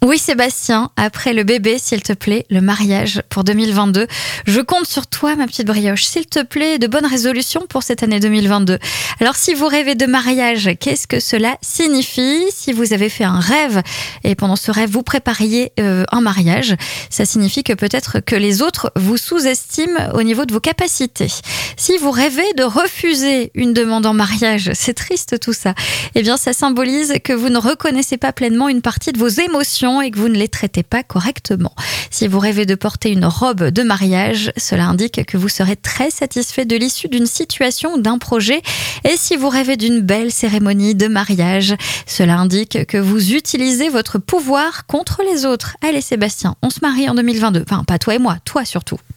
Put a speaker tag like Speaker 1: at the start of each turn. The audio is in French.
Speaker 1: Oui, Sébastien, après le bébé, s'il te plaît, le mariage pour 2022. Je compte sur toi, ma petite brioche. S'il te plaît, de bonnes résolutions pour cette année 2022. Alors, si vous rêvez de mariage, qu'est-ce que cela signifie? Si vous avez fait un rêve et pendant ce rêve, vous prépariez un mariage, ça signifie que peut-être que les autres vous sous-estiment au niveau de vos capacités. Si vous rêvez de refuser une demande en mariage, c'est triste tout ça, eh bien, ça symbolise que vous ne reconnaissez pas pleinement une partie de vos émotions et que vous ne les traitez pas correctement. Si vous rêvez de porter une robe de mariage, cela indique que vous serez très satisfait de l'issue d'une situation ou d'un projet. Et si vous rêvez d'une belle cérémonie de mariage, cela indique que vous utilisez votre pouvoir contre les autres. Allez Sébastien, on se marie en 2022. Enfin, pas toi et moi, toi surtout.